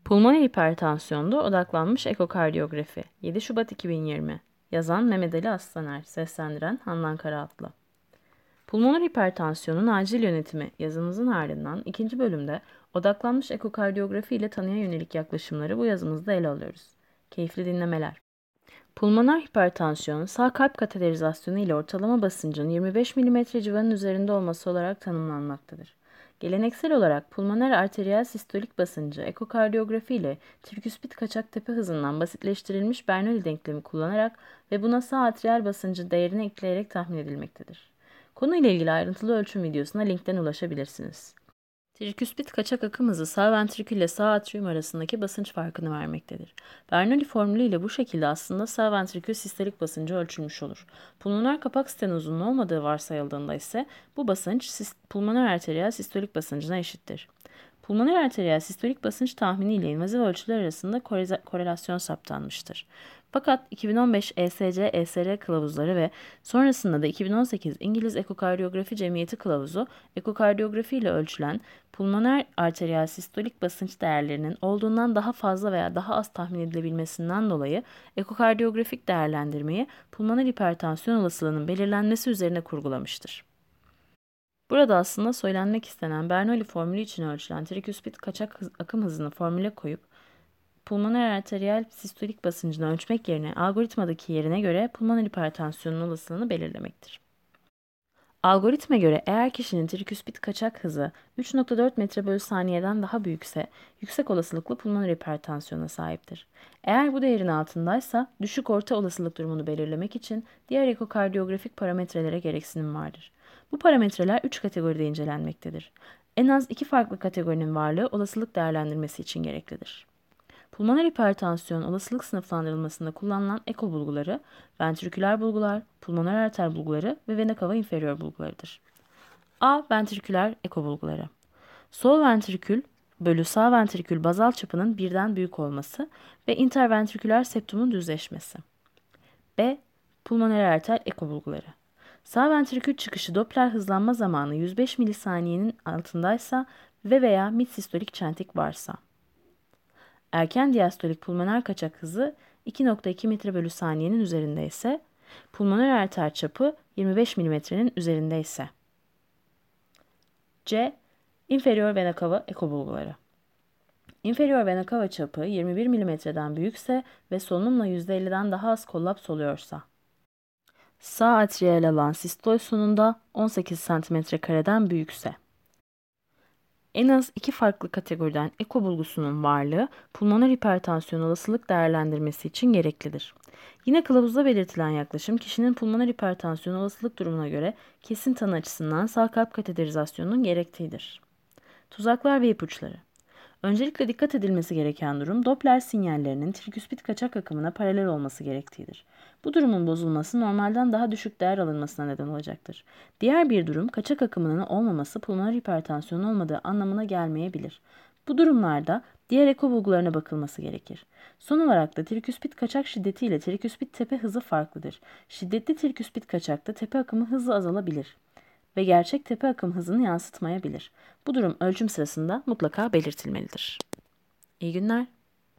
Pulmoner hipertansiyonda odaklanmış ekokardiyografi. 7 Şubat 2020. Yazan Mehmet Ali Aslaner. Seslendiren Handan Karaatlı. Pulmoner hipertansiyonun acil yönetimi yazımızın ardından ikinci bölümde odaklanmış ekokardiyografi ile tanıya yönelik yaklaşımları bu yazımızda ele alıyoruz. Keyifli dinlemeler. Pulmoner hipertansiyon, sağ kalp kateterizasyonu ile ortalama basıncın 25 mm civarının üzerinde olması olarak tanımlanmaktadır. Geleneksel olarak pulmoner arteriyel sistolik basıncı ekokardiyografi ile triküspit kaçak tepe hızından basitleştirilmiş Bernoulli denklemi kullanarak ve buna sağ atriyal basıncı değerini ekleyerek tahmin edilmektedir. Konuyla ilgili ayrıntılı ölçüm videosuna linkten ulaşabilirsiniz. Triküspit kaçak akım hızı sağ ventrikül ile sağ atrium arasındaki basınç farkını vermektedir. Bernoulli formülü ile bu şekilde aslında sağ ventrikül sistolik basıncı ölçülmüş olur. Pulmoner kapak stenozunun olmadığı varsayıldığında ise bu basınç pulmoner arteriyel sistolik basıncına eşittir. Pulmoner arteriyel sistolik basınç tahmini ile invaziv ölçüler arasında korelasyon saptanmıştır. Fakat 2015 ESC-ESR kılavuzları ve sonrasında da 2018 İngiliz Ekokardiyografi Cemiyeti kılavuzu, ekokardiyografi ile ölçülen pulmoner arteriyel sistolik basınç değerlerinin olduğundan daha fazla veya daha az tahmin edilebilmesinden dolayı ekokardiyografik değerlendirmeyi pulmoner hipertansiyon olasılığının belirlenmesi üzerine kurgulamıştır. Burada aslında söylenmek istenen Bernoulli formülü için ölçülen triküspit kaçak akım hızını formüle koyup pulmoner arteriyel sistolik basıncını ölçmek yerine algoritmadaki yerine göre pulmoner hipertansiyonun olasılığını belirlemektir. Algoritma göre eğer kişinin triküspit kaçak hızı 3.4 metre bölü saniyeden daha büyükse yüksek olasılıklı pulmoner hipertansiyona sahiptir. Eğer bu değerin altındaysa düşük orta olasılık durumunu belirlemek için diğer ekokardiyografik parametrelere gereksinim vardır. Bu parametreler 3 kategoride incelenmektedir. En az 2 farklı kategorinin varlığı olasılık değerlendirmesi için gereklidir. Pulmoner hipertansiyon olasılık sınıflandırılmasında kullanılan eko bulguları, ventriküler bulgular, pulmoner arter bulguları ve vena cava inferior bulgularıdır. A. Ventriküler eko bulguları. Sol ventrikül bölü sağ ventrikül bazal çapının birden büyük olması ve interventriküler septumun düzleşmesi. B. Pulmoner arter eko bulguları. Sağ ventrikül çıkışı Doppler hızlanma zamanı 105 milisaniyenin altındaysa ve veya midsistolik çentik varsa. Erken diastolik pulmoner kaçak hızı 2.2 metre bölü saniyenin üzerinde ise, pulmoner arter çapı 25 milimetrenin üzerinde ise. C. Inferior vena cava eko bulguları. Inferior vena cava çapı 21 milimetreden büyükse ve solunumla %50'den daha az kollaps oluyorsa. Sağ atriyel alan sistol sonunda 18 cm²'den büyükse. En az 2 farklı kategoriden eko bulgusunun varlığı pulmoner hipertansiyon olasılık değerlendirmesi için gereklidir. Yine kılavuzda belirtilen yaklaşım kişinin pulmoner hipertansiyon olasılık durumuna göre kesin tanı açısından sağ kalp kateterizasyonunun gerektiğidir. Tuzaklar ve ipuçları. Öncelikle dikkat edilmesi gereken durum Doppler sinyallerinin triküspit kaçak akımına paralel olması gerektiğidir. Bu durumun bozulması normalden daha düşük değer alınmasına neden olacaktır. Diğer bir durum kaçak akımının olmaması pulmoner hipertansiyon olmadığı anlamına gelmeyebilir. Bu durumlarda diğer eko bulgularına bakılması gerekir. Son olarak da triküspit kaçak şiddeti ile triküspit tepe hızı farklıdır. Şiddetli triküspit kaçakta tepe akımı hızlı azalabilir ve gerçek tepe akım hızını yansıtmayabilir. Bu durum ölçüm sırasında mutlaka belirtilmelidir. İyi günler.